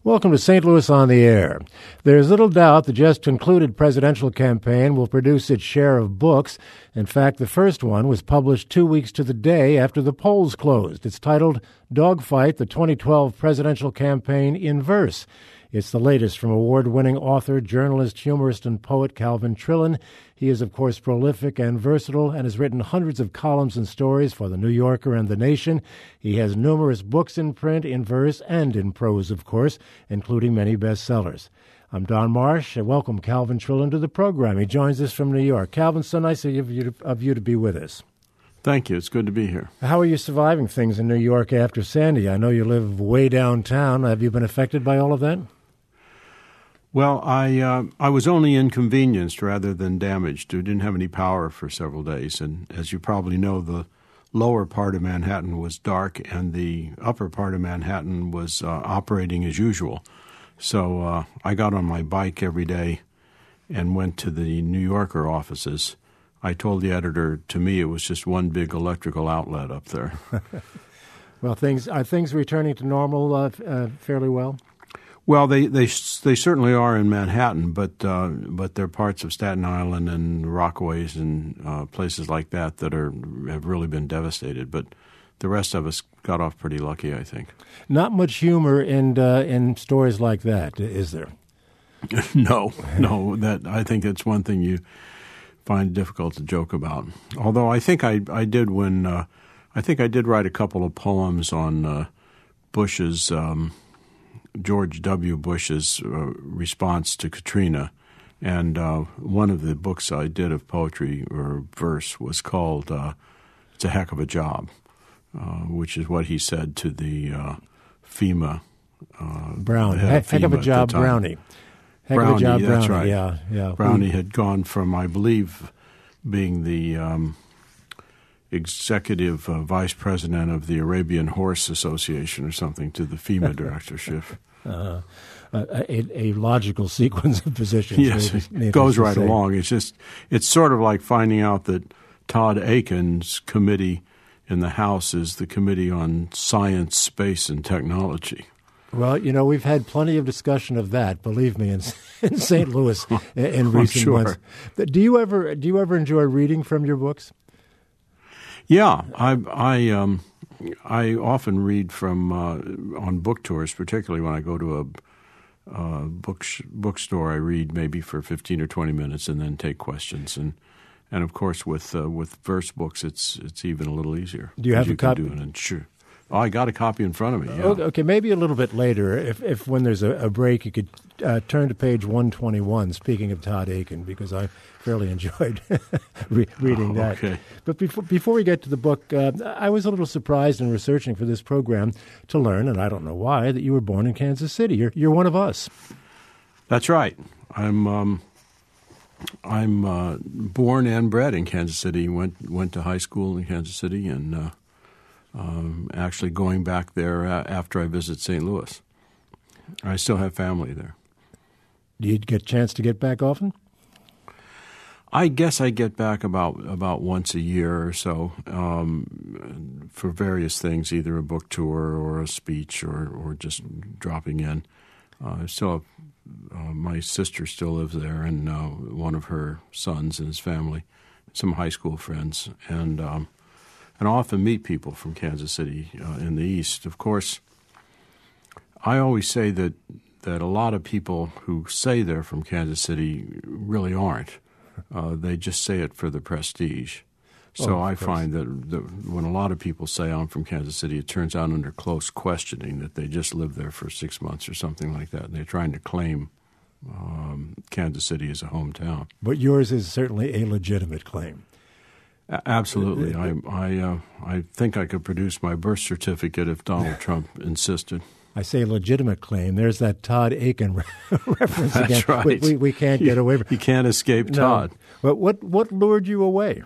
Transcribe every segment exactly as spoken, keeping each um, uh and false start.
Welcome to Saint Louis on the Air. There's little doubt the just concluded presidential campaign will produce its share of books. In fact, the first one was published two weeks to the day after the polls closed. It's titled Dogfight, the twenty twelve Presidential Campaign in Verse. It's the latest from award-winning author, journalist, humorist, and poet Calvin Trillin. He is, of course, prolific and versatile and has written hundreds of columns and stories for The New Yorker and The Nation. He has numerous books in print, in verse, and in prose, of course, including many bestsellers. I'm Don Marsh, and welcome Calvin Trillin to the program. He joins us from New York. Calvin, so nice of you to, of you to be with us. Thank you. It's good to be here. How are you surviving things in New York after Sandy? I know you live way downtown. Have you been affected by all of that? Well, I uh, I was only inconvenienced rather than damaged. We didn't have any power for several days. And as you probably know, the lower part of Manhattan was dark and the upper part of Manhattan was uh, operating as usual. So uh, I got on my bike every day and went to the New Yorker offices. I told the editor, to me, it was just one big electrical outlet up there. Well, things are things returning to normal uh, uh, fairly well? Well, they, they they certainly are in Manhattan, but uh, but there are parts of Staten Island and Rockaways and uh, places like that that are have really been devastated. But the rest of us got off pretty lucky, I think. Not much humor in uh, in stories like that, is there? no, no. That I think that's one thing you find difficult to joke about. Although I think I I did when uh, I think I did write a couple of poems on uh, Bush's. Um, George W. Bush's uh, response to Katrina, and uh, one of the books I did of poetry or verse was called uh, It's a Heck of a Job, uh, which is what he said to the uh, FEMA. Uh, Brown. Heck, heck of a job, Brownie. Heck Brownie, of a job, that's Brownie. right. Yeah, yeah. Brownie had gone from, I believe, being the um, executive uh, vice president of the Arabian Horse Association or something to the FEMA directorship. Uh, a, a logical sequence of positions. Yes, it goes right along. It's just it's sort of like finding out that Todd Aiken's committee in the House is the Committee on Science, Space, and Technology. Well, you know, we've had plenty of discussion of that, believe me, in, in Saint Louis in, in recent sure. months. Do you ever do you ever enjoy reading from your books? Yeah, I I um I often read from uh, on book tours, particularly when I go to a uh, book sh- bookstore. I read maybe for fifteen or twenty minutes and then take questions. And and of course with uh, with verse books, it's it's even a little easier. Do you have you a copy? Do it sure. Oh, I got a copy in front of me. Yeah. Okay, okay, maybe a little bit later, if if when there's a, a break, you could uh, turn to page one twenty-one. Speaking of Todd Aiken, because I fairly enjoyed re- reading that. Okay. But before before we get to the book, uh, I was a little surprised in researching for this program to learn, and I don't know why, that you were born in Kansas City. You're you're one of us. That's right. I'm um, I'm uh, born and bred in Kansas City. Went went to high school in Kansas City, and uh, um, actually going back there uh, after I visit Saint Louis. I still have family there. Do you get a chance to get back often? I guess I get back about about once a year or so um, for various things, either a book tour or a speech or, or just dropping in. Uh, I still have, uh, my sister still lives there, and uh, one of her sons and his family, some high school friends, and um, and I often meet people from Kansas City uh, in the East. Of course, I always say that that a lot of people who say they're from Kansas City really aren't. Uh, they just say it for the prestige. So oh, I course. find that, that when a lot of people say I'm from Kansas City, it turns out under close questioning that they just lived there for six months or something like that. And they're trying to claim um, Kansas City as a hometown. But yours is certainly a legitimate claim. A- absolutely. I I, uh, I think I could produce my birth certificate if Donald Trump insisted. I say legitimate claim. There's that Todd Aiken re- reference That's again. right. We, we, we can't get away from You can't escape no. Todd. But what, what lured you away?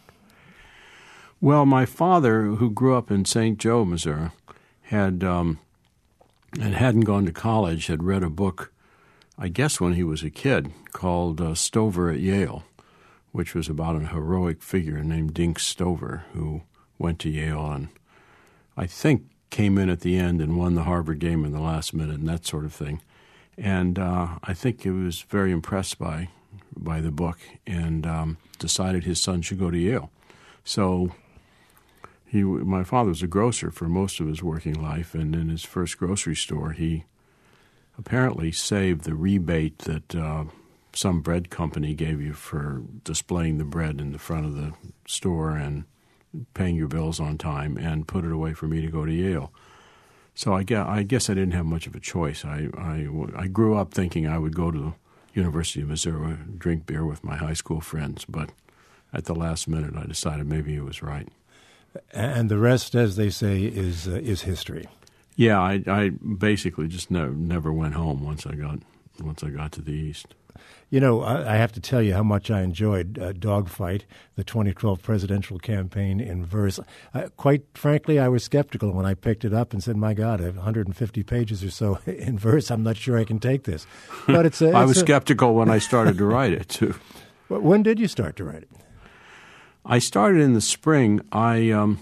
Well, my father, who grew up in Saint Joe, Missouri, had um, and hadn't gone to college, had read a book, I guess when he was a kid, called uh, Stover at Yale, which was about a heroic figure named Dink Stover, who went to Yale and I think came in at the end and won the Harvard game in the last minute and that sort of thing. And uh, I think he was very impressed by by the book and um, decided his son should go to Yale. So he, my father was a grocer for most of his working life, and in his first grocery store, he apparently saved the rebate that uh, some bread company gave you for displaying the bread in the front of the store and paying your bills on time, and put it away for me to go to Yale. So I guess I, guess I didn't have much of a choice. I, I, I grew up thinking I would go to the University of Missouri, drink beer with my high school friends, but at the last minute I decided maybe he was right. And the rest, as they say, is uh, is history. Yeah, I, I basically just never never went home once I got once I got to the East. You know, I, I have to tell you how much I enjoyed uh, Dogfight, the twenty twelve presidential campaign in verse. Uh, quite frankly, I was skeptical when I picked it up and said, "My God, one hundred fifty pages or so in verse. I'm not sure I can take this." But it's. A, it's I was a, skeptical when I started to write it too. When did you start to write it? I started in the spring. I um,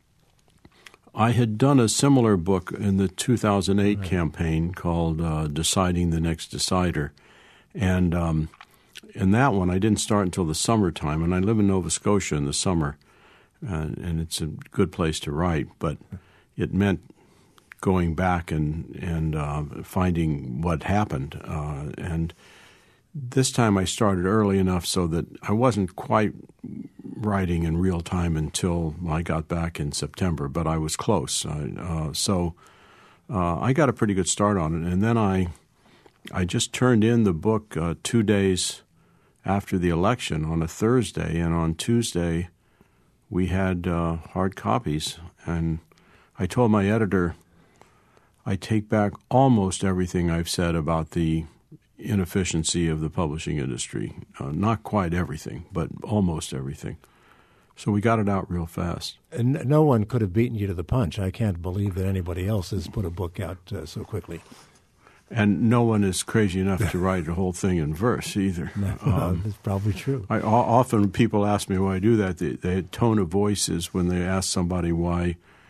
I had done a similar book in the two thousand eight right. campaign called uh, Deciding the Next Decider. And um, in that one, I didn't start until the summertime. And I live in Nova Scotia in the summer, uh, and it's a good place to write. But it meant going back and, and uh, finding what happened. Uh, and this time I started early enough so that I wasn't quite writing in real time until I got back in September, but I was close. I, uh, so uh, I got a pretty good start on it. And then I I just turned in the book uh, two days after the election on a Thursday, and on Tuesday we had uh, hard copies. And I told my editor, I take back almost everything I've said about the inefficiency of the publishing industry. Uh, not quite everything, but almost everything. So we got it out real fast. And no one could have beaten you to the punch. I can't believe that anybody else has put a book out uh, so quickly. And no one is crazy enough to write a whole thing in verse either. No, um, that's probably true. I, often people ask me why I do that. The, the tone of voice is when they ask somebody why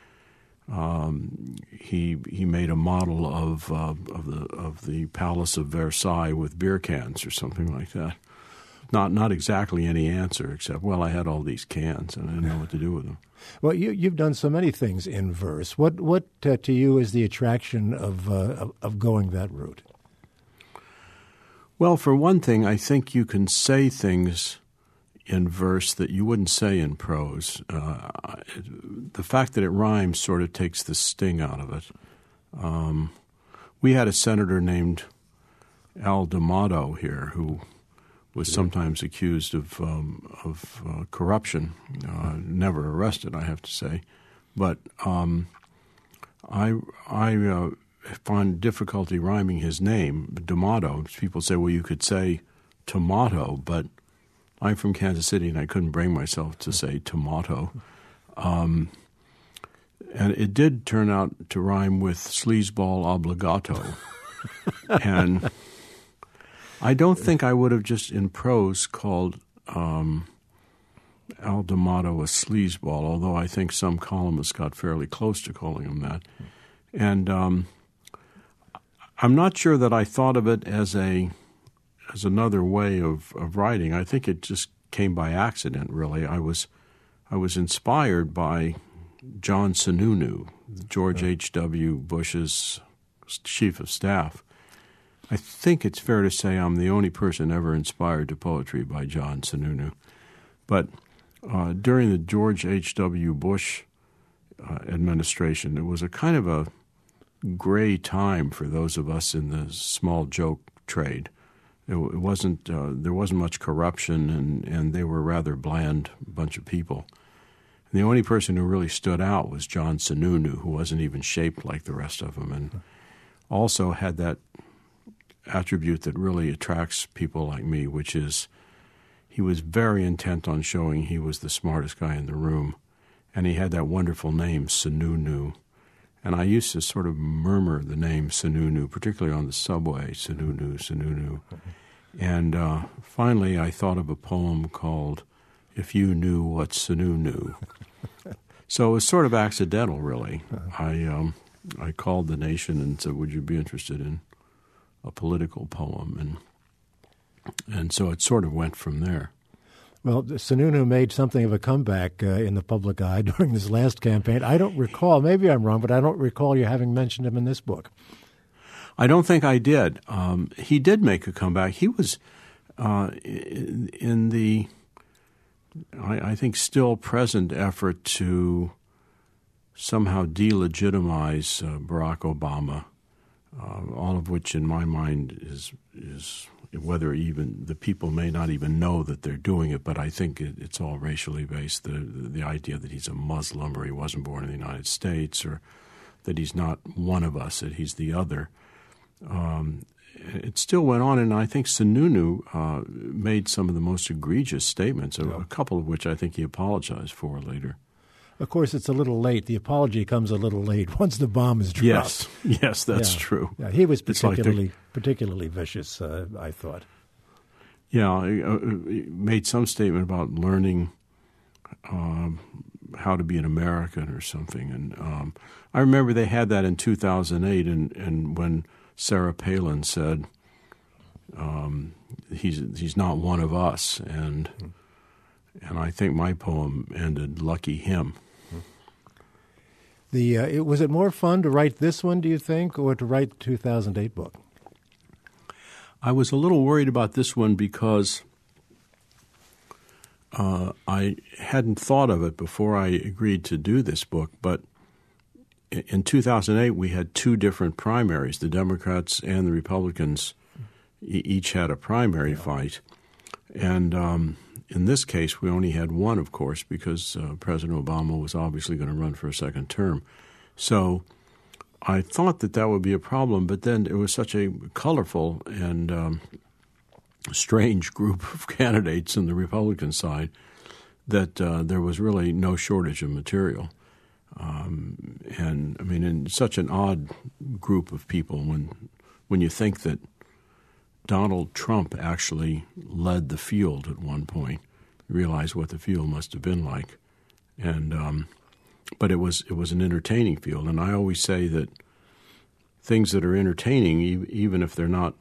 um, he he made a model of uh, of the of the Palace of Versailles with beer cans or something like that. Not not exactly any answer except, well, I had all these cans and I didn't know what to do with them. Well, you, you've done so many things in verse. What what uh, to you is the attraction of, uh, of of going that route? Well, for one thing, I think you can say things in verse that you wouldn't say in prose. Uh, the fact that it rhymes sort of takes the sting out of it. Um, we had a senator named Al D'Amato here who was sometimes accused of um, of uh, corruption, uh, never arrested, I have to say. But um, I I uh, find difficulty rhyming his name, D'Amato. People say, well, you could say tomato, but I'm from Kansas City and I couldn't bring myself to say tomato. Um, and it did turn out to rhyme with sleazeball obligato. And I don't think I would have just in prose called um, Al D'Amato a sleazeball, although I think some columnists got fairly close to calling him that. And um, I'm not sure that I thought of it as a as another way of, of writing. I think it just came by accident, really. I was I was inspired by John Sununu, George H W. Bush's chief of staff. I think it's fair to say I'm the only person ever inspired to poetry by John Sununu. But uh, during the George H W. Bush uh, administration, it was a kind of a gray time for those of us in the small joke trade. It, it wasn't uh, there wasn't much corruption, and, and they were a rather bland bunch of people. And the only person who really stood out was John Sununu, who wasn't even shaped like the rest of them, and also had that attribute that really attracts people like me, which is he was very intent on showing he was the smartest guy in the room, and he had that wonderful name, Sununu. And I used to sort of murmur the name Sununu, particularly on the subway, Sununu, Sununu. And uh, finally I thought of a poem called If You Knew What Sununu. So it was sort of accidental, really. Uh-huh. I um, I called the Nation and said, "Would you be interested in a political poem?" And and so it sort of went from there. Well, Sununu made something of a comeback uh, in the public eye during this last campaign. I don't recall, maybe I'm wrong, but I don't recall you having mentioned him in this book. I don't think I did. Um, he did make a comeback. He was uh, in, in the, I, I think, still present effort to somehow delegitimize uh, Barack Obama, uh, all of which in my mind is is whether even the people may not even know that they're doing it, but I think it, it's all racially based. The, the the idea that he's a Muslim or he wasn't born in the United States or that he's not one of us, that he's the other. Um, it still went on, and I think Sununu uh, made some of the most egregious statements, yeah. a couple of which I think he apologized for later. Of course, it's a little late. The apology comes a little late once the bomb is dropped. Yes, yes, that's yeah. true. Yeah, he was particularly like particularly vicious, uh, I thought. Yeah, he, uh, he made some statement about learning um, how to be an American or something. And um, I remember they had that in two thousand eight, and, and when Sarah Palin said, um, he's he's not one of us, and and I think my poem ended, "Lucky him." The uh, it, was it more fun to write this one, do you think, or to write the two thousand eight book? I was a little worried about this one because uh, I hadn't thought of it before I agreed to do this book, but in two thousand eight, we had two different primaries. The Democrats and the Republicans e- each had a primary yeah. fight. And um, in this case, we only had one, of course, because uh, President Obama was obviously going to run for a second term. So I thought that that would be a problem, but then it was such a colorful and um, strange group of candidates on the Republican side that uh, there was really no shortage of material. Um, and I mean, in such an odd group of people, when when you think that Donald Trump actually led the field at one point, you realize what the field must have been like. And um, but it was it was an entertaining field, and I always say that things that are entertaining, e- even if they're not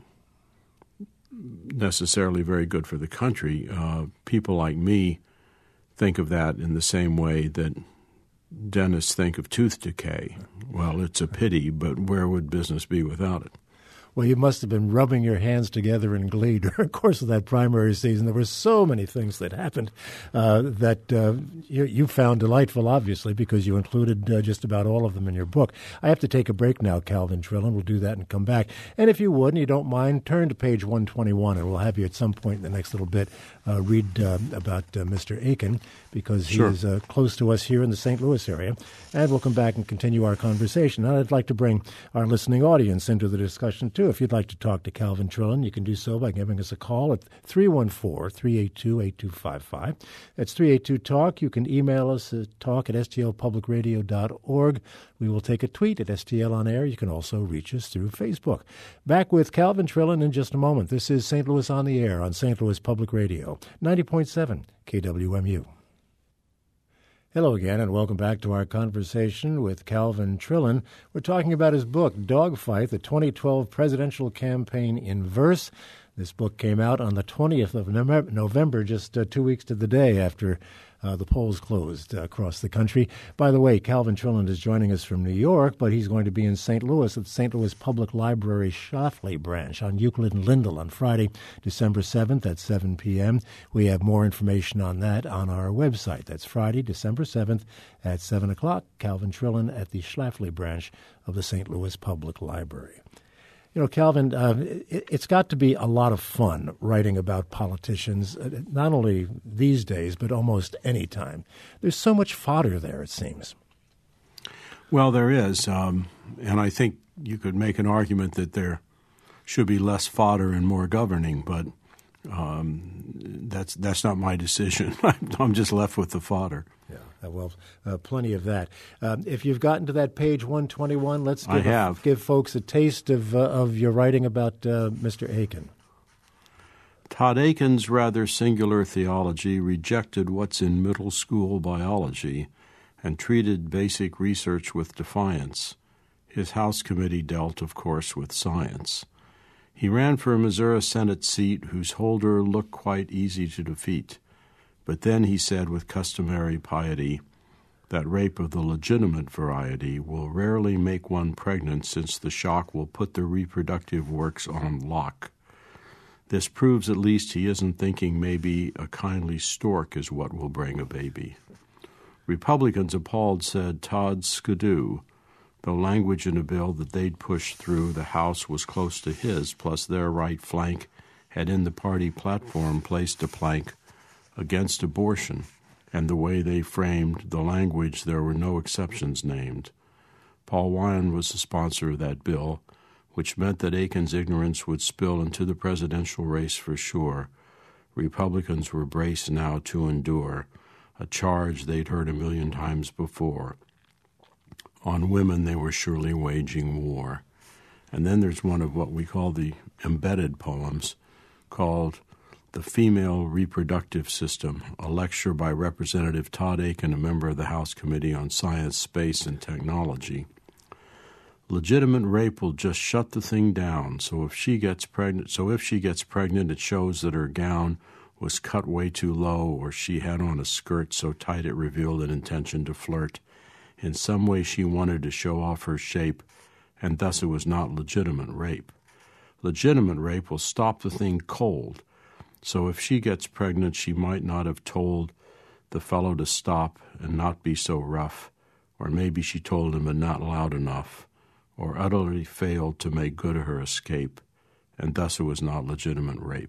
necessarily very good for the country, uh, people like me think of that in the same way that dentists think of tooth decay. Well, it's a pity, but where would business be without it? Well, you must have been rubbing your hands together in glee during the course of that primary season. There were so many things that happened uh, that uh, you, you found delightful, obviously, because you included uh, just about all of them in your book. I have to take a break now, Calvin Trillin. We'll do that and come back. And if you would, and you don't mind, turn to page one twenty-one, and we'll have you at some point in the next little bit uh, read uh, about uh, Mister Aiken, because he sure. is uh, close to us here in the Saint Louis area. And we'll come back and continue our conversation. And I'd like to bring our listening audience into the discussion, too. If you'd like to talk to Calvin Trillin, you can do so by giving us a call at three one four, three eight two, eight two five five. That's three eight two talk. You can email us at talk at s t l public radio dot org. We will take a tweet at S T L On Air. You can also reach us through Facebook. Back with Calvin Trillin in just a moment. This is Saint Louis on the Air on Saint Louis Public Radio, ninety point seven K W M U. Hello again, and welcome back to our conversation with Calvin Trillin. We're talking about his book, Dogfight, the twenty twelve Presidential Campaign in Verse. This book came out on the twentieth of November, just uh, two weeks to the day after uh, the polls closed uh, across the country. By the way, Calvin Trillin is joining us from New York, but he's going to be in Saint Louis at the Saint Louis Public Library Schlafly branch on Euclid and Lindell on Friday, December seventh at seven p.m. We have more information on that on our website. That's Friday, December seventh at seven o'clock. Calvin Trillin at the Schlafly branch of the Saint Louis Public Library. You know, Calvin, uh, it, it's got to be a lot of fun writing about politicians, uh, not only these days, but almost any time. There's so much fodder there, it seems. Well, there is, um, and I think you could make an argument that there should be less fodder and more governing, but um, that's that's not my decision. I'm just left with the fodder. Yeah, well, uh, plenty of that. Um, if you've gotten to that page one twenty-one, let's give, I have. A, give folks a taste of uh, of your writing about uh, Mister Aiken. Todd Aiken's rather singular theology rejected what's in middle school biology and treated basic research with defiance. His House committee dealt, of course, with science. He ran for a Missouri Senate seat whose holder looked quite easy to defeat. But then he said with customary piety that rape of the legitimate variety will rarely make one pregnant, since the shock will put the reproductive works on lock. This proves at least he isn't thinking maybe a kindly stork is what will bring a baby. Republicans appalled said Todd skidoo, though language in a bill that they'd pushed through the House was close to his, plus their right flank had in the party platform placed a plank against abortion, and the way they framed the language there were no exceptions named. Paul Wyan was the sponsor of that bill, which meant that Aiken's ignorance would spill into the presidential race for sure. Republicans were braced now to endure a charge they'd heard a million times before. On women they were surely waging war. And then there's one of what we call the embedded poems called The Female Reproductive System, a lecture by Representative Todd Aiken, a member of the House Committee on Science, Space, and Technology. Legitimate rape will just shut the thing down, so if she gets pregnant, so if she gets pregnant, it shows that her gown was cut way too low, or she had on a skirt so tight it revealed an intention to flirt. In some way she wanted to show off her shape, and thus it was not legitimate rape. Legitimate rape will stop the thing cold, so if she gets pregnant, she might not have told the fellow to stop and not be so rough, or maybe she told him and not loud enough, or utterly failed to make good her escape, and thus it was not legitimate rape.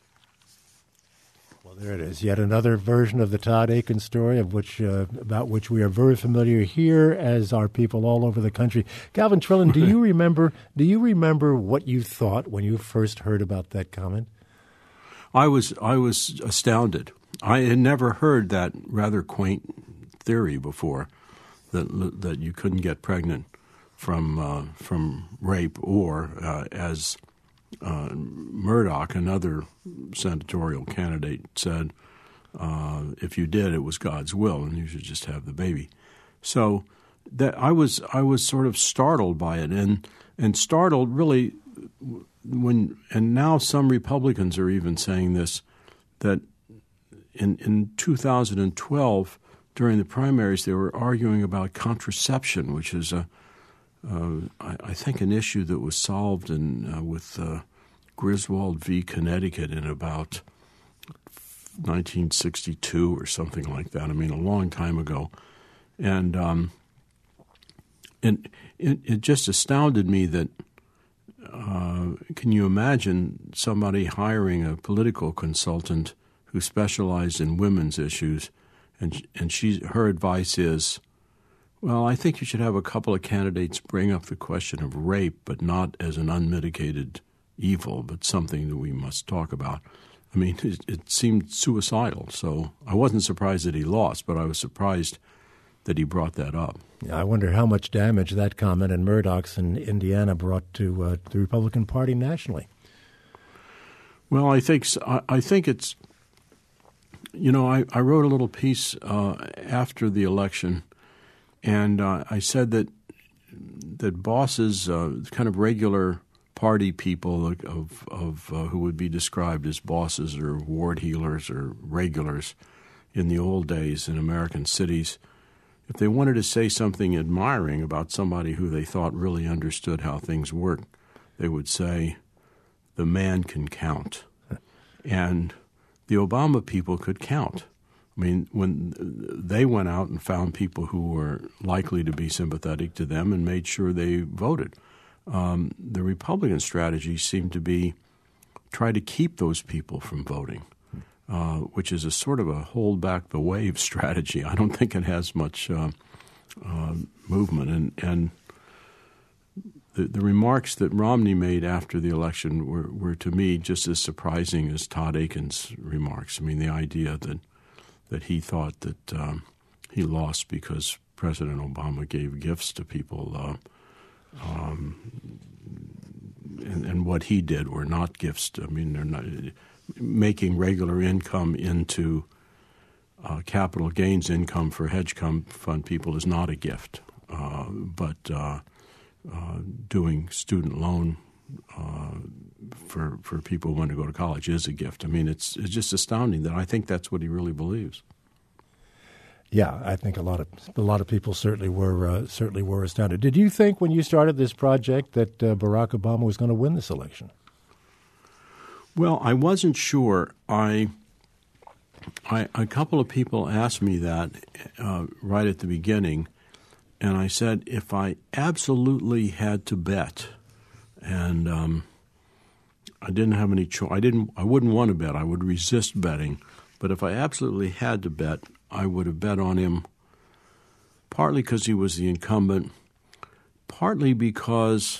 Well, there it is. Yet another version of the Todd Aiken story, of which uh, about which we are very familiar here, as are people all over the country. Calvin Trillin, do you remember? Do you remember what you thought when you first heard about that comment? I was I was astounded. I had never heard that rather quaint theory before, that that you couldn't get pregnant from uh, from rape, or uh, as uh, Murdoch, another senatorial candidate, said, uh, if you did, it was God's will, and you should just have the baby. So that I was I was sort of startled by it, and and startled really when and now some Republicans are even saying this, that in in two thousand twelve during the primaries they were arguing about contraception, which is a Uh, I, I think an issue that was solved in uh, with uh, Griswold v. Connecticut in about nineteen sixty-two or something like that. I mean, a long time ago. And um, and it, it just astounded me that, uh, can you imagine somebody hiring a political consultant who specialized in women's issues, and and she her advice is, well, I think you should have a couple of candidates bring up the question of rape, but not as an unmitigated evil, but something that we must talk about. I mean, it, it seemed suicidal. So I wasn't surprised that he lost, but I was surprised that he brought that up. Yeah, I wonder how much damage that comment and Murdoch's in Indiana brought to uh, the Republican Party nationally. Well, I think I, I think it's, you know, I, I wrote a little piece uh, after the election. And uh, I said that that bosses, uh, kind of regular party people of of uh, who would be described as bosses or ward heelers or regulars in the old days in American cities, if they wanted to say something admiring about somebody who they thought really understood how things work, they would say, "The man can count," and the Obama people could count. I mean, when they went out and found people who were likely to be sympathetic to them and made sure they voted. Um, the Republican strategy seemed to be try to keep those people from voting, uh, which is a sort of a hold back the wave strategy. I don't think it has much uh, uh, movement. And, and the, the remarks that Romney made after the election were, were, to me, just as surprising as Todd Aiken's remarks. I mean, the idea that that he thought that um, he lost because President Obama gave gifts to people, uh, um, and, and what he did were not gifts. I mean, they're not making regular income into uh, capital gains income for hedge fund people is not a gift, uh, but uh, uh, doing student loan uh, for for people who want to go to college is a gift. I mean, it's it's just astounding that I think that's what he really believes. Yeah, I think a lot of a lot of people certainly were uh, certainly were astounded. Did you think when you started this project that uh, Barack Obama was going to win this election? Well, I wasn't sure. I, I a couple of people asked me that uh, right at the beginning, and I said if I absolutely had to bet, and um, I didn't have any choice. I didn't. I wouldn't want to bet. I would resist betting. But if I absolutely had to bet, I would have bet on him. Partly because he was the incumbent, partly because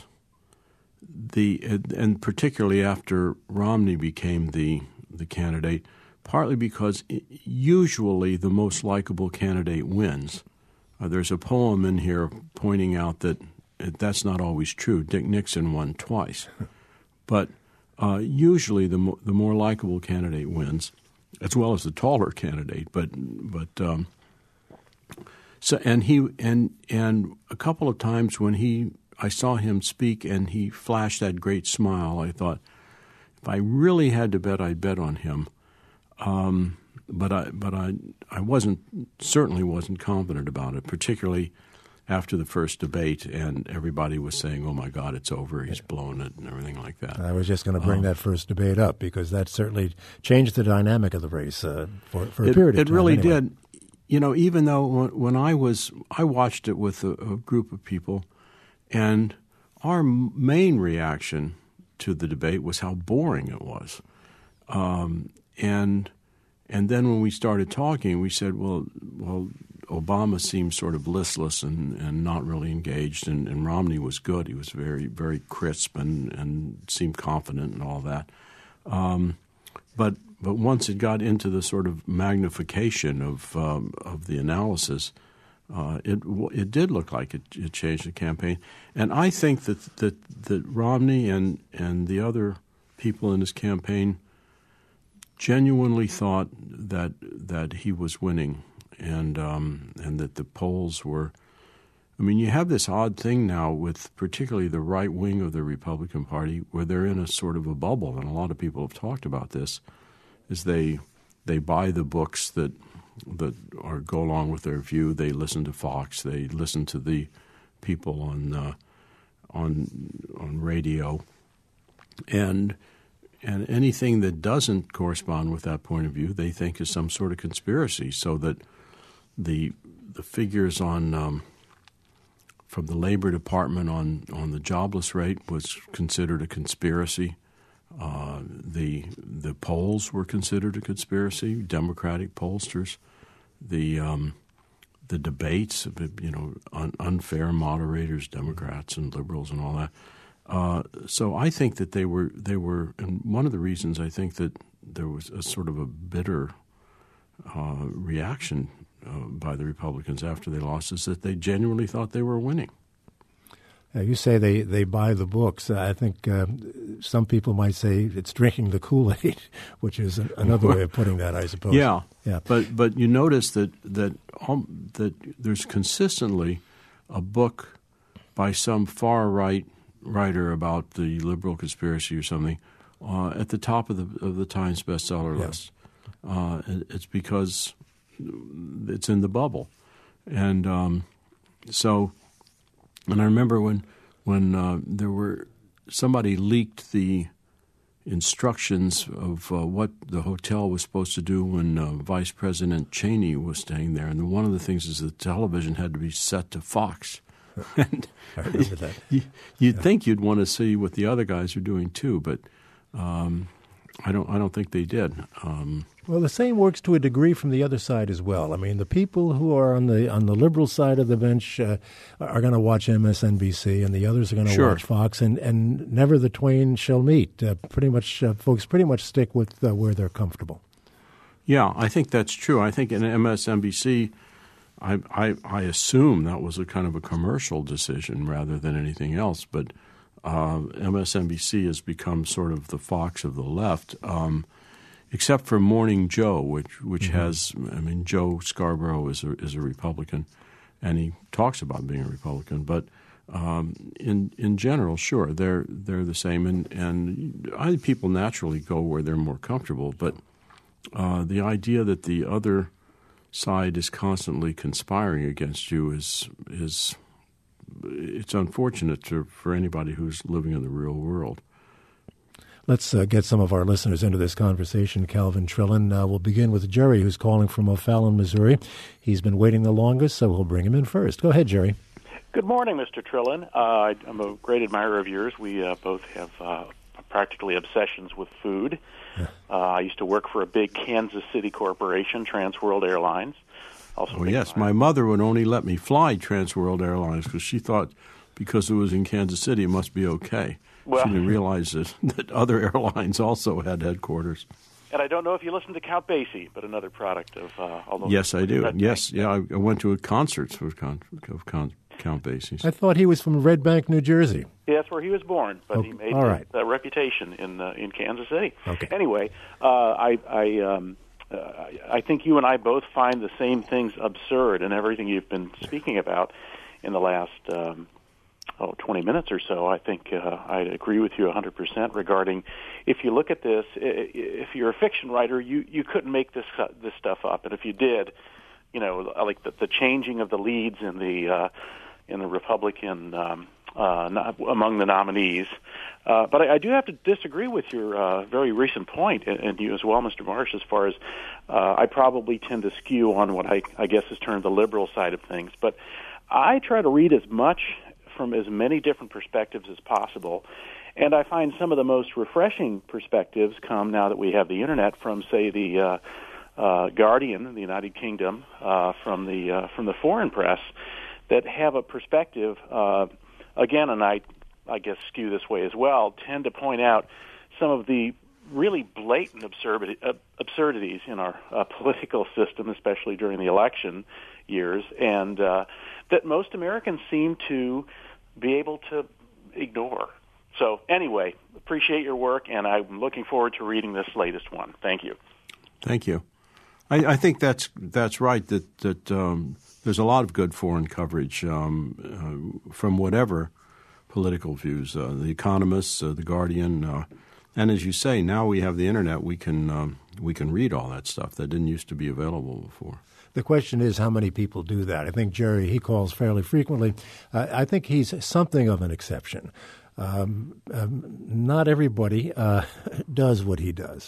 the and particularly after Romney became the the candidate, partly because it, usually the most likable candidate wins. Uh, there's a poem in here pointing out that it, that's not always true. Dick Nixon won twice, but uh, usually the mo- the more likable candidate wins, as well as the taller candidate. But but um, so and he and and a couple of times when he. I saw him speak, and he flashed that great smile. I thought, if I really had to bet, I'd bet on him. Um, but I, but I, I wasn't certainly wasn't confident about it, particularly after the first debate, and everybody was saying, "Oh my God, it's over. He's blown it," and everything like that. I was just going to bring um, that first debate up because that certainly changed the dynamic of the race uh, for for a it, period of it time. It really anyway. did. You know, even though when, when I was, I watched it with a, a group of people. And our main reaction to the debate was how boring it was. Um, and and then when we started talking, we said, well, well, Obama seemed sort of listless and, and not really engaged, and, and Romney was good. He was very, very crisp and, and seemed confident and all that. Um, but but once it got into the sort of magnification of um, of the analysis, Uh, it it did look like it, it changed the campaign, and I think that that, that Romney and, and the other people in his campaign genuinely thought that that he was winning, and um, and that the polls were. I mean, you have this odd thing now with particularly the right wing of the Republican Party, where they're in a sort of a bubble, and a lot of people have talked about this, is they they buy the books that. that are go along with their view. They listen to Fox. They listen to the people on uh, on on radio, and and anything that doesn't correspond with that point of view, they think is some sort of conspiracy. So that the the figures on um, from the Labor Department on on the jobless rate was considered a conspiracy. Uh, the the polls were considered a conspiracy. Democratic pollsters, the um, the debates, you know, un- unfair moderators, Democrats and liberals, and all that. Uh, so I think that they were they were, and one of the reasons I think that there was a sort of a bitter uh, reaction uh, by the Republicans after they lost is that they genuinely thought they were winning. Uh, you say they, they buy the books. Uh, I think uh, some people might say it's drinking the Kool-Aid, which is an, another way of putting that, I suppose. Yeah, yeah. But but you notice that that um, that there's consistently a book by some far right writer about the liberal conspiracy or something uh, at the top of the of the Times bestseller yeah. list. Uh, it's because it's in the bubble, and um, so. And I remember when when uh, there were somebody leaked the instructions of uh, what the hotel was supposed to do when uh, Vice President Cheney was staying there, and one of the things is the television had to be set to Fox. And I remember that. You, you'd yeah. think you'd want to see what the other guys are doing too, but um, I don't. I don't think they did. Um, Well, the same works to a degree from the other side as well. I mean, the people who are on the on the liberal side of the bench uh, are going to watch M S N B C, and the others are going to sure. watch Fox, and, and never the twain shall meet. Uh, pretty much, uh, folks pretty much stick with uh, where they're comfortable. Yeah, I think that's true. I think in M S N B C, I, I, I assume that was a kind of a commercial decision rather than anything else, but uh, M S N B C has become sort of the Fox of the left. Um, except for Morning Joe, which which Mm-hmm. has, I mean, Joe Scarborough is a, is a Republican, and he talks about being a Republican. But um, in in general, sure, they're they're the same, and and I think people naturally go where they're more comfortable. But uh, the idea that the other side is constantly conspiring against you is is it's unfortunate to, for anybody who's living in the real world. Let's uh, get some of our listeners into this conversation. Calvin Trillin. Uh, we'll begin with Jerry, who's calling from O'Fallon, Missouri. He's been waiting the longest, so we'll bring him in first. Go ahead, Jerry. Good morning, Mister Trillin. Uh, I'm a great admirer of yours. We uh, both have uh, practically obsessions with food. Yeah. Uh, I used to work for a big Kansas City corporation, Trans World Airlines. Also Oh, yes. My mother would only let me fly Trans World Airlines because she thought because it was in Kansas City, it must be okay. Well, she didn't realize that, that other airlines also had headquarters. And I don't know if you listen to Count Basie, but another product of uh, all those. Yes, I do. Red Yes, Bank. yeah, I, I went to a concerts with Count, of Count, Count Basie's. I thought he was from Red Bank, New Jersey. Yeah, that's where he was born, but Oh, he made all right. a reputation in uh, in Kansas City. Okay. Anyway, uh, I I, um, uh, I think you and I both find the same things absurd in everything you've been speaking about in the last um, oh twenty minutes or so. I think uh, I agree with you one hundred percent regarding if you look at this. If you're a fiction writer, you you couldn't make this uh, this stuff up, and if you did, you know, like the, the changing of the leads in the uh, in the Republican um, uh, not, among the nominees. Uh, but I, I do have to disagree with your uh, very recent point, and, and you as well, Mister Marsh, as far as uh, I probably tend to skew on what I, I guess is termed the liberal side of things. But I try to read as much from as many different perspectives as possible, and I find some of the most refreshing perspectives come now that we have the Internet from, say, the uh, uh, Guardian in the United Kingdom, uh, from the uh, from the foreign press, that have a perspective, uh, again, and I, I guess skew this way as well, tend to point out some of the really blatant absurdity, uh, absurdities in our uh, political system, especially during the election years, and uh, that most Americans seem to be able to ignore. So anyway, appreciate your work, and I'm looking forward to reading this latest one. Thank you. Thank you. I, I think that's that's right, that, that um, there's a lot of good foreign coverage um, uh, from whatever political views, uh, The Economist, uh, The Guardian, uh, and as you say, now we have the Internet, we can um, we can read all that stuff that didn't used to be available before. The question is how many people do that. I think Jerry, he calls fairly frequently. Uh, I think he's something of an exception. Um, um, not everybody uh, does what he does.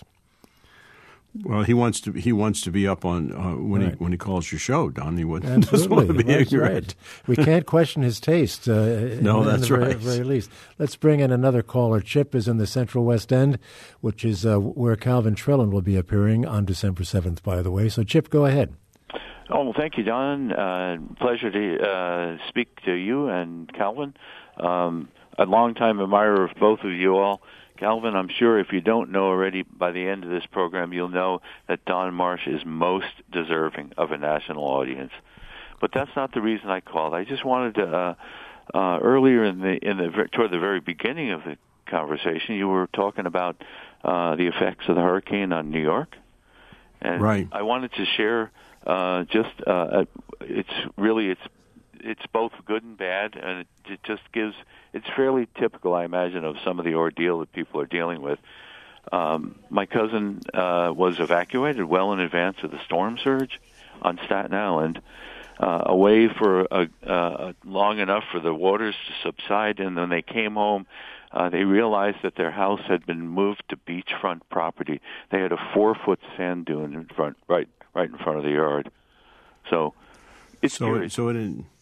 Well, he wants to. He wants to be up on uh, when Right. he when he calls your show, Don. He wouldn't Absolutely. doesn't want to be That's ignorant. right. We can't question his taste. Uh, No, in, that's in the very, right. very least. Let's bring in another caller. Chip is in the Central West End, which is uh, where Calvin Trillin will be appearing on December seventh, by the way. So, Chip, go ahead. Oh, well, thank you, Don. Uh, pleasure to uh, speak to you and Calvin. Um, a longtime admirer of both of you all. Calvin, I'm sure if you don't know already, by the end of this program, you'll know that Don Marsh is most deserving of a national audience. But that's not the reason I called. I just wanted to, uh, uh, earlier in the in the toward the very beginning of the conversation, you were talking about uh, the effects of the hurricane on New York, and Right. I wanted to share uh, just uh, it's really it's it's both good and bad, and it, it just gives. It's fairly typical, I imagine, of some of the ordeal that people are dealing with. Um, my cousin uh, was evacuated well in advance of the storm surge on Staten Island, uh, away for a, uh, long enough for the waters to subside, and when they came home, uh, they realized that their house had been moved to beachfront property. They had a four-foot sand dune in front, right, right in front of the yard. So it's So curious. it, so it,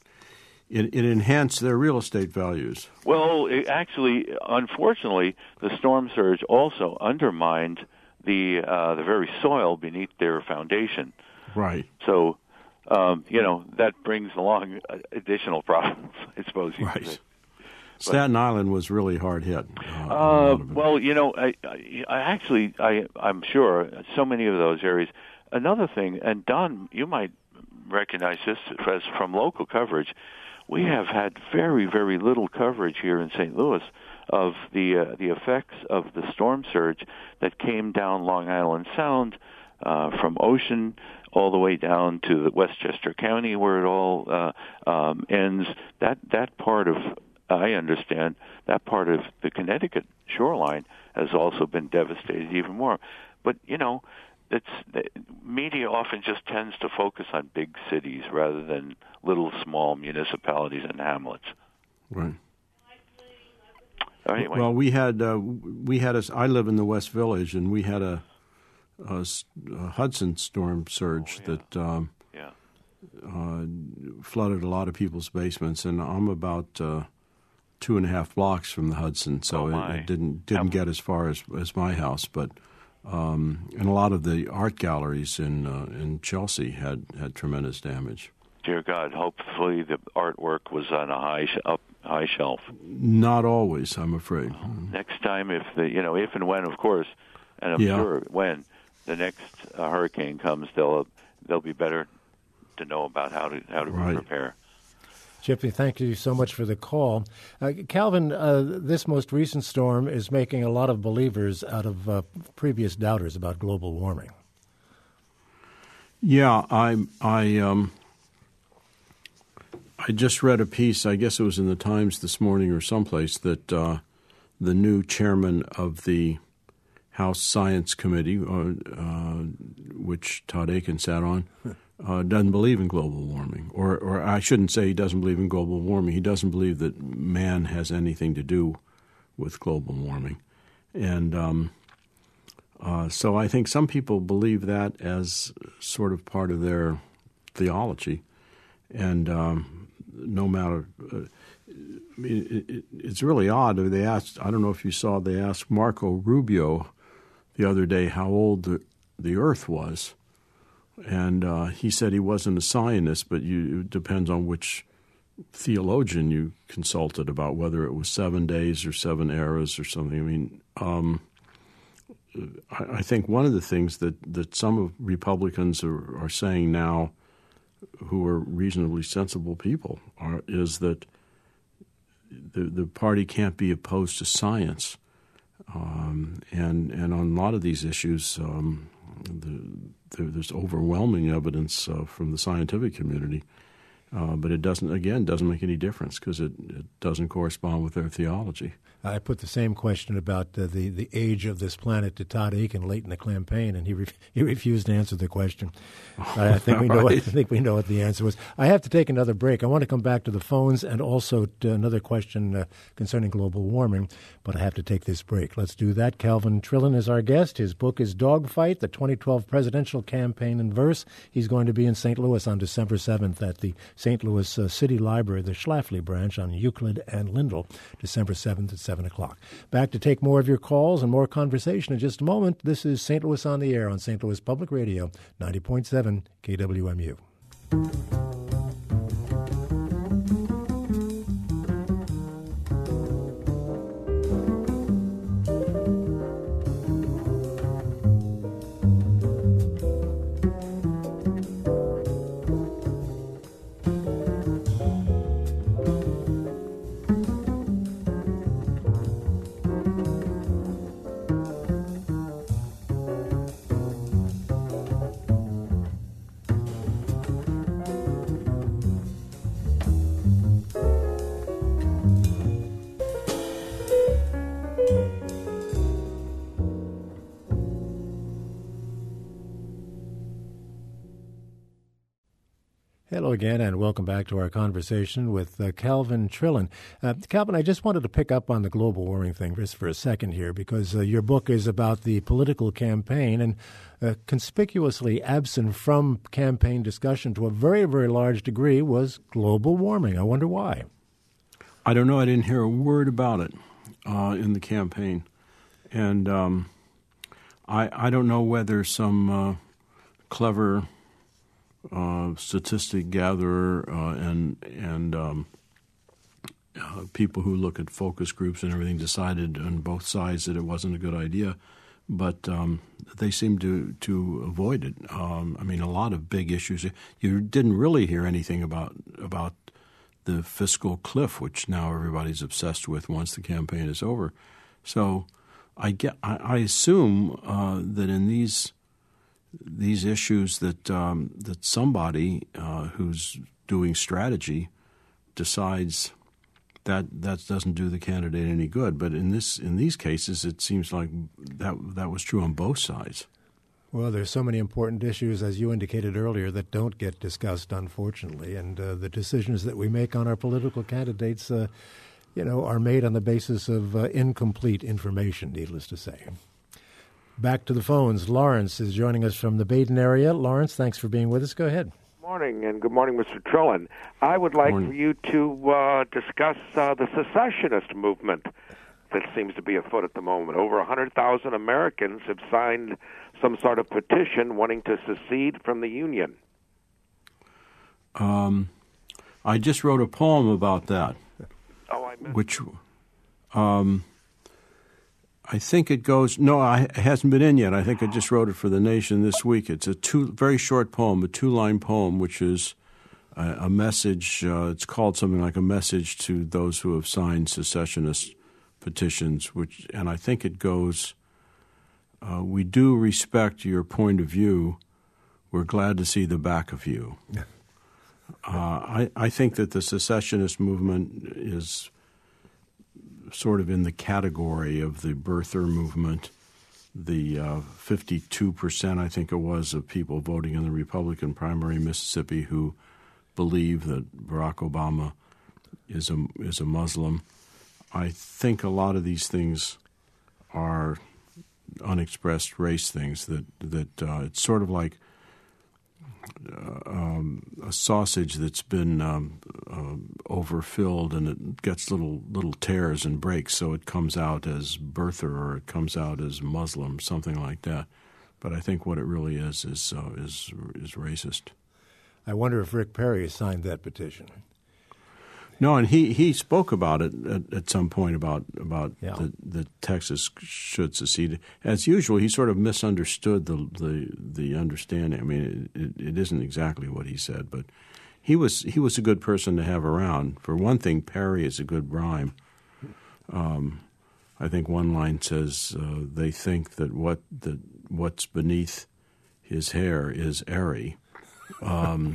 it it enhanced their real estate values. Well, it actually, unfortunately, the storm surge also undermined the uh, the very soil beneath their foundation. Right. So, um, you know, that brings along additional problems, I suppose you could say. Right. Staten Island was really hard hit. Uh, a Uh, lot of it. well, you know, I, I, I actually, I, I'm sure so many of those areas. Another thing, and Don, you might recognize this as from local coverage. We have had very, very little coverage here in Saint Louis of the uh, the effects of the storm surge that came down Long Island Sound uh, from Ocean all the way down to the Westchester County, where it all uh, um, ends. That that part of, I understand, that part of the Connecticut shoreline has also been devastated even more. But you know, it's the media often just tends to focus on big cities rather than little small municipalities and hamlets. Right. Anyway. Well, we had uh, we had a. I live in the West Village, and we had a, a, a Hudson storm surge oh, yeah. that um, yeah. uh, flooded a lot of people's basements. And I'm about uh, two and a half blocks from the Hudson, so oh, it, it didn't didn't get as far as as my house. But um, and a lot of the art galleries in uh, in Chelsea had had tremendous damage. Dear God, hopefully the artwork was on a high sh- up high shelf. Not always, I'm afraid. Well, next time, if the you know, if and when, of course, and I'm yeah. sure when the next uh, hurricane comes, they'll they'll be better to know about how to how to right. prepare. Chippy, thank you so much for the call. Uh, Calvin, uh, this most recent storm is making a lot of believers out of uh, previous doubters about global warming. Yeah, I I um. I just read a piece, I guess it was in the Times this morning or someplace, that uh, the new chairman of the House Science Committee, uh, uh, which Todd Akin sat on, uh, doesn't believe in global warming. Or, or I shouldn't say he doesn't believe in global warming. He doesn't believe that man has anything to do with global warming. And um, uh, so I think some people believe that as sort of part of their theology. And um, no matter, uh, I mean, it, it, it's really odd. They asked, I don't know if you saw, they asked Marco Rubio the other day how old the, the Earth was. And uh, he said he wasn't a scientist, but you, it depends on which theologian you consulted about whether it was seven days or seven eras or something. I mean, um, I, I think one of the things that, that some of Republicans are, are saying now, who are reasonably sensible people, are, is that the the party can't be opposed to science, um, and and on a lot of these issues, um, the, the, there's overwhelming evidence uh, from the scientific community, uh, but it doesn't again doesn't make any difference because it, it doesn't correspond with their theology. I put the same question about uh, the, the age of this planet to Todd Akin late in the campaign, and he re- he refused to answer the question. I, I think we know. Right. What, I think we know what the answer was. I have to take another break. I want to come back to the phones and also to another question uh, concerning global warming, but I have to take this break. Let's do that. Calvin Trillin is our guest. His book is Dogfight: The twenty twelve Presidential Campaign in Verse. He's going to be in Saint Louis on December seventh at the Saint Louis uh, City Library, the Schlafly branch on Euclid and Lindell, December seventh at seven o'clock. Back to take more of your calls and more conversation in just a moment. This is Saint Louis on the Air on Saint Louis Public Radio, ninety point seven K W M U. Hello again, and welcome back to our conversation with uh, Calvin Trillin. Uh, Calvin, I just wanted to pick up on the global warming thing just for a second here, because uh, your book is about the political campaign, and uh, conspicuously absent from campaign discussion to a very, very large degree was global warming. I wonder why. I don't know. I didn't hear a word about it uh, in the campaign. And um, I, I don't know whether some uh, clever Uh, statistic gatherer uh, and and um, uh, people who look at focus groups and everything decided on both sides that it wasn't a good idea, but um, they seem to to avoid it. Um, I mean, a lot of big issues. You didn't really hear anything about about the fiscal cliff, which now everybody's obsessed with once the campaign is over. So I get, I, I assume uh, that in these these issues that um, that somebody uh, who's doing strategy decides that that doesn't do the candidate any good. But in this in these cases, it seems like that that was true on both sides. Well, there's so many important issues, as you indicated earlier, that don't get discussed, unfortunately. And uh, the decisions that we make on our political candidates, uh, you know, are made on the basis of uh, incomplete information, needless to say. Back to the phones. Lawrence is joining us from the Baden area. Lawrence, thanks for being with us. Go ahead. Good morning, and good morning, Mister Trillin. I would like for you to uh, discuss uh, the secessionist movement that seems to be afoot at the moment. Over one hundred thousand Americans have signed some sort of petition wanting to secede from the Union. Um, I just wrote a poem about that. Oh, I missed Which, um, I think it goes. No, I, it hasn't been in yet. I think I just wrote it for The Nation this week. It's a two very short poem, a two-line poem, which is a, a message. Uh, it's called something like a message to those who have signed secessionist petitions. Which, and I think it goes. Uh, we do respect your point of view. We're glad to see the back of you. Uh, I, I think that the secessionist movement is sort of in the category of the birther movement. The uh, fifty-two percent, I think it was, of people voting in the Republican primary in Mississippi who believe that Barack Obama is a, is a Muslim. I think a lot of these things are unexpressed race things, that, that uh, it's sort of like Uh, um, a sausage that's been um, uh, overfilled and it gets little little tears and breaks, so it comes out as birther or it comes out as Muslim, something like that. But I think what it really is is uh, is is racist. I wonder if Rick Perry signed that petition. No, and he, he spoke about it at, at some point about about yeah. the, the Texas should secede. As usual, he sort of misunderstood the the, the understanding. I mean, it, it, it isn't exactly what he said, but he was he was a good person to have around. For one thing, Perry is a good rhyme. Um, I think one line says uh, they think that what that what's beneath his hair is airy. Um,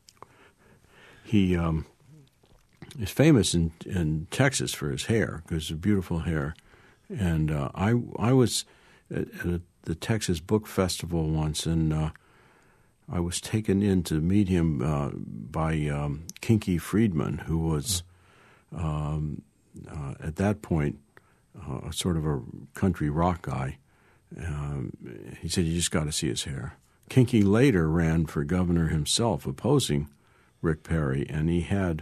he. Um, He's famous in, in Texas for his hair, because it's beautiful hair. And uh, I I was at, at the Texas Book Festival once, and uh, I was taken in to meet him uh, by um, Kinky Friedman, who was um, uh, at that point uh, sort of a country rock guy. Um, he said, "You just got to see his hair." Kinky later ran for governor himself, opposing Rick Perry, and he had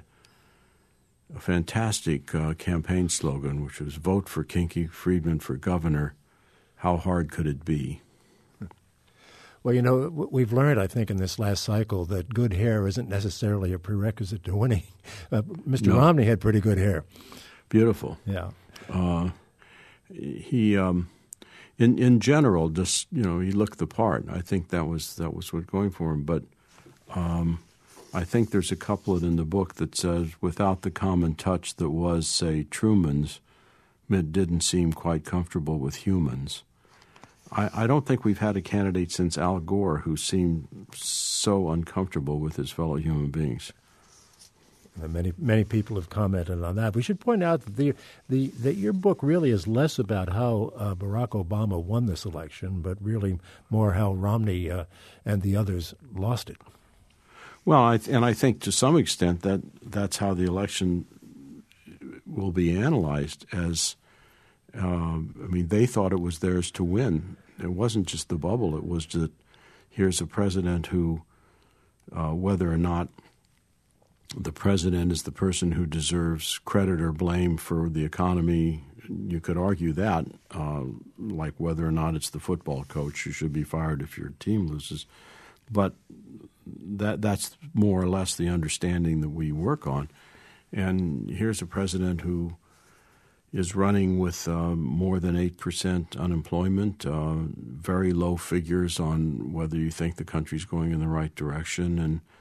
a fantastic uh, campaign slogan, which was "Vote for Kinky Friedman for governor. How hard could it be?" Well, you know, we've learned, I think, in this last cycle that good hair isn't necessarily a prerequisite to winning. Uh, Mister No. Romney had pretty good hair. Beautiful. Yeah. Uh, he, um, in in general, just you know, he looked the part. I think that was that was what going for him. But um, I think there's a couplet in the book that says, "Without the common touch that was, say, Truman's, it didn't seem quite comfortable with humans." I, I don't think we've had a candidate since Al Gore who seemed so uncomfortable with his fellow human beings. Uh, Many many people have commented on that. We should point out that the the that your book really is less about how uh, Barack Obama won this election, but really more how Romney uh, and the others lost it. Well, I th- and I think to some extent that that's how the election will be analyzed. As uh, I mean, they thought it was theirs to win. It wasn't just the bubble. It was that here's a president who, uh, whether or not the president is the person who deserves credit or blame for the economy, you could argue that, uh, like whether or not it's the football coach who should be fired if your team loses. But that that's more or less the understanding that we work on. And here's a president who is running with uh, more than eight percent unemployment, uh, very low figures on whether you think the country's going in the right direction, and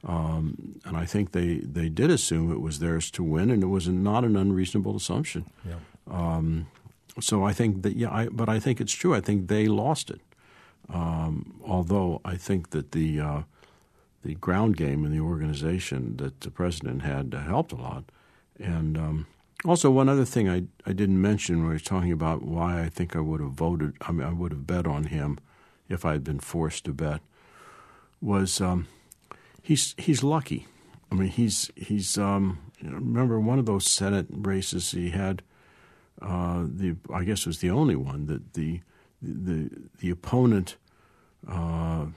Um, and I think they, they did assume it was theirs to win, and it was not an unreasonable assumption. Yeah. Um, so I think that, yeah, I, but I think it's true. I think they lost it. Um, although I think that the uh, the ground game in the organization that the president had uh, helped a lot. And um, also one other thing I, I didn't mention when I was talking about why I think I would have voted, I mean, I would have bet on him if I had been forced to bet, was um, he's he's lucky. I mean, he's he's um, you know, remember one of those Senate races he had. Uh, the I guess it was the only one that the the the opponent. Uh,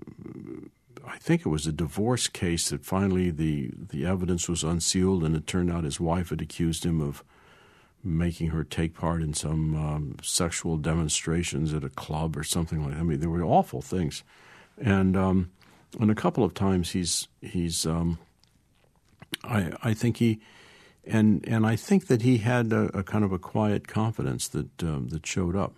I think it was a divorce case that finally the the evidence was unsealed, and it turned out his wife had accused him of making her take part in some um, sexual demonstrations at a club or something like that. I mean, there were awful things, and um, and a couple of times he's he's um, I I think he. And and I think that he had a, a kind of a quiet confidence that um, that showed up.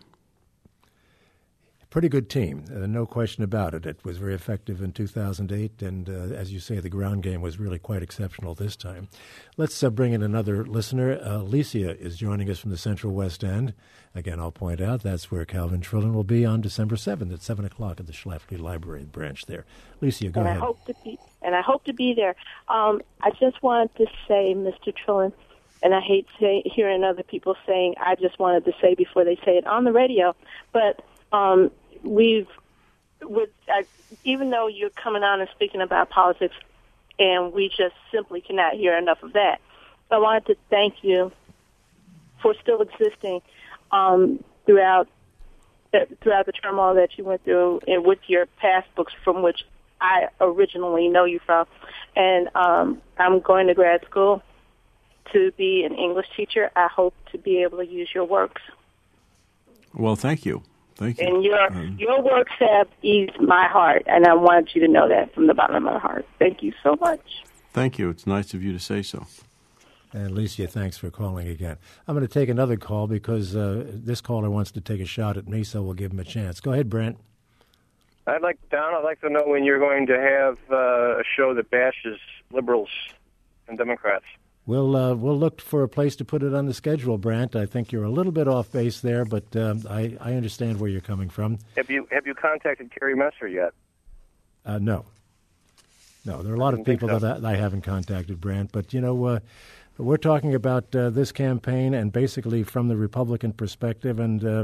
Pretty good team, uh, no question about it. It was very effective in two thousand eight, and uh, as you say, the ground game was really quite exceptional this time. Let's uh, bring in another listener. Uh, Alicia is joining us from the Central West End. Again, I'll point out that's where Calvin Trillin will be on December seventh at seven o'clock at the Schlafly Library branch there. Alicia, go and ahead. I hope to be, and I hope to be there. Um, I just wanted to say, Mister Trillin, and I hate say, hearing other people saying, I just wanted to say before they say it on the radio, but um, we've, with uh, even though you're coming on and speaking about politics, and we just simply cannot hear enough of that, I wanted to thank you for still existing um, throughout throughout the turmoil that you went through, and with your past books, from which I originally know you from. And um, I'm going to grad school to be an English teacher. I hope to be able to use your works. Well, thank you. Thank you. And your um, your works have eased my heart, and I wanted you to know that from the bottom of my heart. Thank you so much. Thank you. It's nice of you to say so. And Alicia, thanks for calling again. I'm going to take another call because uh, this caller wants to take a shot at me, so we'll give him a chance. Go ahead, Brent. I'd like, Don, I'd like to know when you're going to have uh, a show that bashes liberals and Democrats. We'll uh, we'll look for a place to put it on the schedule, Brant. I think you're a little bit off base there, but um, I, I understand where you're coming from. Have you have you contacted Kerry Messer yet? Uh, no. No, there are a lot of people so. that I, I haven't contacted, Brant. But, you know, uh, we're talking about uh, this campaign and basically from the Republican perspective, and uh,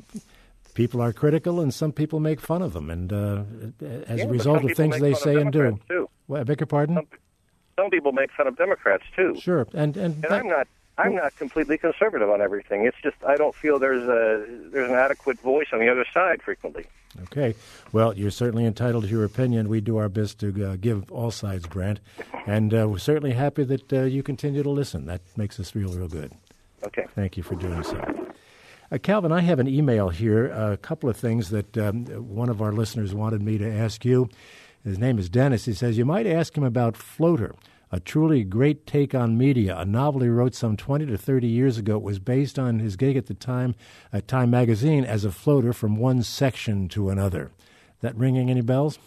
people are critical and some people make fun of them. And uh, as yeah, a result of things they say and do. Too. Well, I beg your pardon? Some, some people make fun of Democrats, too. Sure. And, and, and that, I'm not I'm not completely conservative on everything. It's just I don't feel there's a there's an adequate voice on the other side frequently. Okay. Well, you're certainly entitled to your opinion. We do our best to uh, give all sides, Brant. And uh, we're certainly happy that uh, you continue to listen. That makes us feel real good. Okay. Thank you for doing so. Uh, Calvin, I have an email here, uh, a couple of things that um, one of our listeners wanted me to ask you. His name is Dennis. He says, you might ask him about Floater, a truly great take on media, a novel he wrote some twenty to thirty years ago. It was based on his gig at the time at Time magazine as a floater from one section to another. That ringing any bells?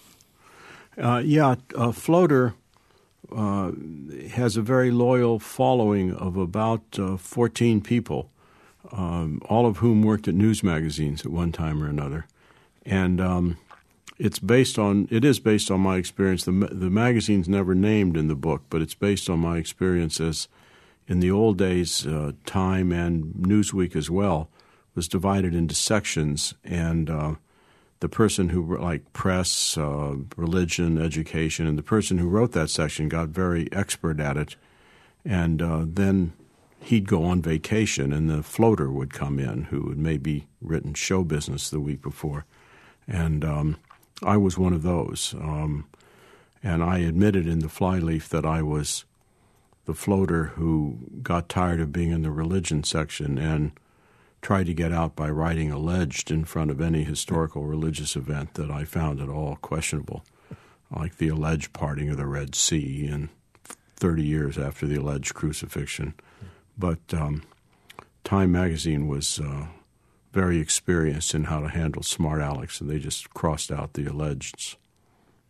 Uh, yeah, uh, Floater uh, has a very loyal following of about uh, fourteen people, um, all of whom worked at news magazines at one time or another. And um, it's based on, it is based on my experience. The, the magazine's never named in the book, but it's based on my experience as in the old days, uh, Time and Newsweek as well was divided into sections, and uh, the person who, like press, uh, religion, education, and the person who wrote that section got very expert at it, and uh, then he'd go on vacation, and the floater would come in who had maybe written show business the week before, and um, I was one of those, um, and I admitted in the Flyleaf that I was the floater who got tired of being in the religion section and tried to get out by writing alleged in front of any historical religious event that I found at all questionable, like the alleged parting of the Red Sea and thirty years after the alleged crucifixion. But um, Time magazine was uh, very experienced in how to handle smart Alex, and they just crossed out the allegeds.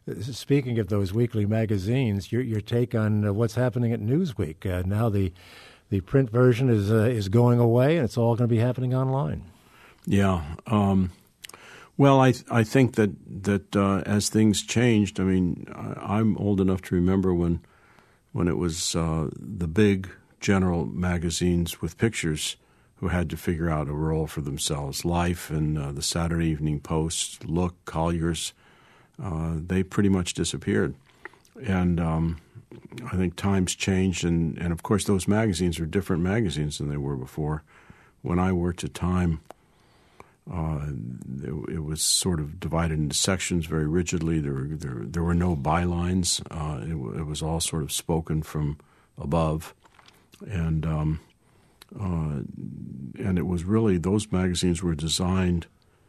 Speaking of those weekly magazines, your your take on uh, what's happening at Newsweek. Uh, now the the print version is uh, is going away, and it's all going to be happening online. Yeah. Um, well, I I think that that uh, as things changed, I mean, I, I'm old enough to remember when when it was uh, the big general magazines with pictures who had to figure out a role for themselves. Life and uh, the Saturday Evening Post, Look, Collier's. Uh, they pretty much disappeared. And um, I think times changed, and, and of course those magazines are different magazines than they were before. When I worked at Time, uh, it, it was sort of divided into sections very rigidly. There were, there, there were no bylines. Uh, it, it was all sort of spoken from above. And, um, uh, and it was really, those magazines were designed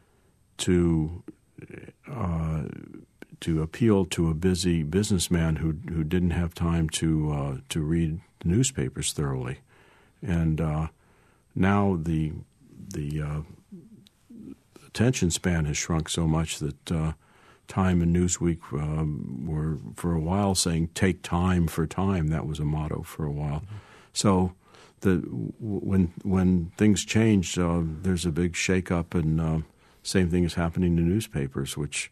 to Uh, to appeal to a busy businessman who who didn't have time to uh, to read the newspapers thoroughly, and uh, now the the uh, attention span has shrunk so much that uh, Time and Newsweek um, were for a while saying "take time for time." That was a motto for a while. Mm-hmm. So the when when things change, uh, there's a big shakeup, and uh, same thing is happening to newspapers, which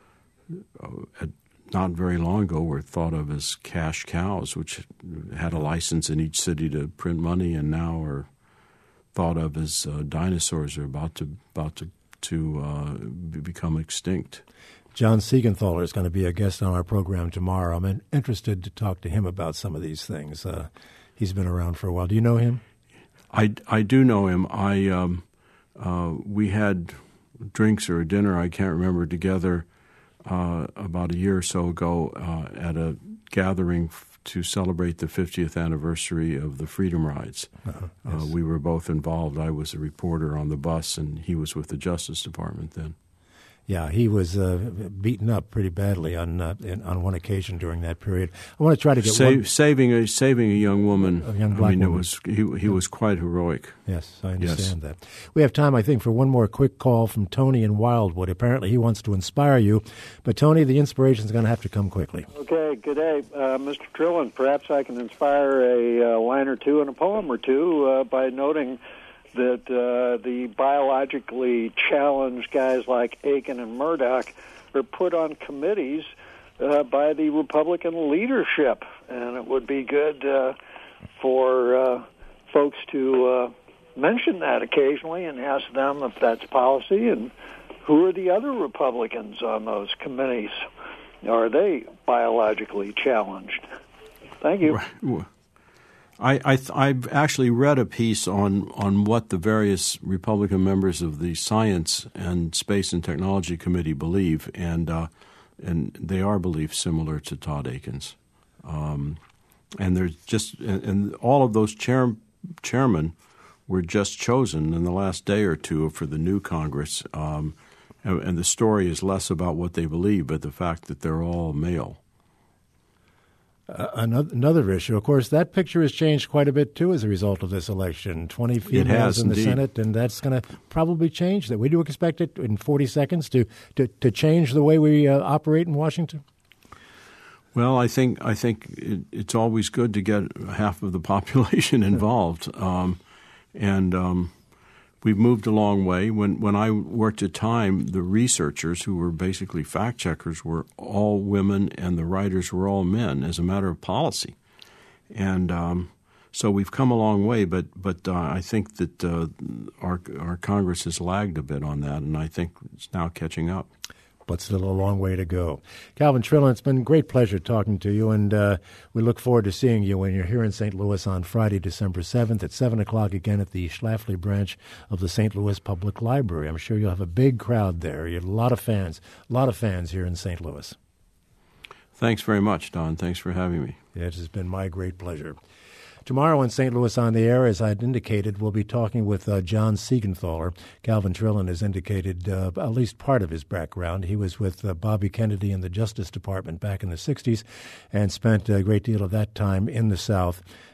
uh, not very long ago were thought of as cash cows, which had a license in each city to print money, and now are thought of as uh, dinosaurs are about to about to to uh, become extinct. John Siegenthaler is going to be a guest on our program tomorrow. I'm interested to talk to him about some of these things. Uh, he's been around for a while. Do you know him? I, I do know him. I um, uh, we had drinks or a dinner, I can't remember, together uh, about a year or so ago uh, at a gathering f- to celebrate the fiftieth anniversary of the Freedom Rides. Uh-huh. Yes. Uh, we were both involved. I was a reporter on the bus, and he was with the Justice Department then. Yeah, he was uh, beaten up pretty badly on uh, in, on one occasion during that period. I want to try to get Save, one, saving a saving a young woman. A young black I mean, woman. it was he he yeah. was quite heroic. Yes, I understand yes. that. We have time, I think, for one more quick call from Tony in Wildwood. Apparently, he wants to inspire you, but Tony, the inspiration is going to have to come quickly. Okay, good day, uh, Mister Trillin. Perhaps I can inspire a uh, line or two and a poem or two uh, by noting that uh, the biologically challenged guys like Aiken and Murdoch are put on committees uh, by the Republican leadership, and it would be good uh, for uh, folks to uh, mention that occasionally and ask them if that's policy, and who are the other Republicans on those committees? Are they biologically challenged? Thank you. Right. I, I I've actually read a piece on, on what the various Republican members of the Science and Space and Technology Committee believe, and uh, and they are beliefs similar to Todd Aiken's, um, and there's just and, and all of those chair, chairmen were just chosen in the last day or two for the new Congress, um, and, and the story is less about what they believe, but the fact that they're all male. Uh, another, another issue, of course, that picture has changed quite a bit, too, as a result of this election. twenty females has, in the indeed. Senate, and that's going to probably change that. We do expect it in forty seconds to, to, to change the way we uh, operate in Washington? Well, I think I think it, it's always good to get half of the population involved, um, and um, we've moved a long way. When when I worked at Time, the researchers, who were basically fact checkers, were all women, and the writers were all men, as a matter of policy. And um, so we've come a long way, but but uh, I think that uh, our our Congress has lagged a bit on that, and I think it's now catching up. But still a long way to go. Calvin Trillin, it's been a great pleasure talking to you, and uh, we look forward to seeing you when you're here in Saint Louis on Friday, December seventh at seven o'clock again at the Schlafly branch of the Saint Louis Public Library. I'm sure you'll have a big crowd there. You have a lot of fans, a lot of fans here in Saint Louis. Thanks very much, Don. Thanks for having me. It has been my great pleasure. Tomorrow in Saint Louis on the Air, as I'd indicated, we'll be talking with uh, John Siegenthaler. Calvin Trillin has indicated uh, at least part of his background. He was with uh, Bobby Kennedy in the Justice Department back in the sixties and spent a great deal of that time in the South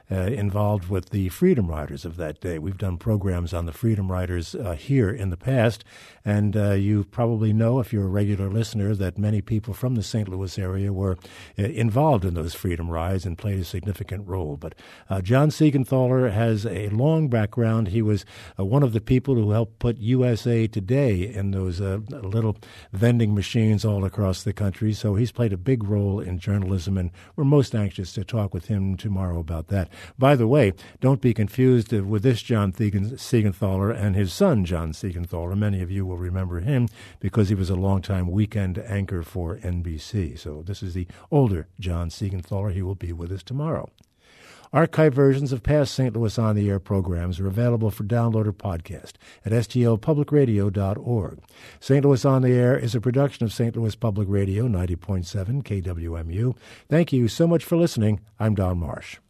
uh, involved with the Freedom Riders of that day. We've done programs on the Freedom Riders uh, here in the past, and uh, you probably know, if you're a regular listener, that many people from the Saint Louis area were uh, involved in those Freedom Rides and played a significant role. But uh, John Siegenthaler has a long background. He was uh, one of the people who helped put U S A Today in those uh, little vending machines all across the country. So he's played a big role in journalism, and we're most anxious to talk with him tomorrow about that. By the way, don't be confused with this John Siegenthaler and his son, John Siegenthaler. Many of you will remember him because he was a longtime weekend anchor for N B C. So this is the older John Siegenthaler. He will be with us tomorrow. Archived versions of past Saint Louis On the Air programs are available for download or podcast at S T L public radio dot org. Saint Louis On the Air is a production of Saint Louis Public Radio, ninety point seven K W M U. Thank you so much for listening. I'm Don Marsh.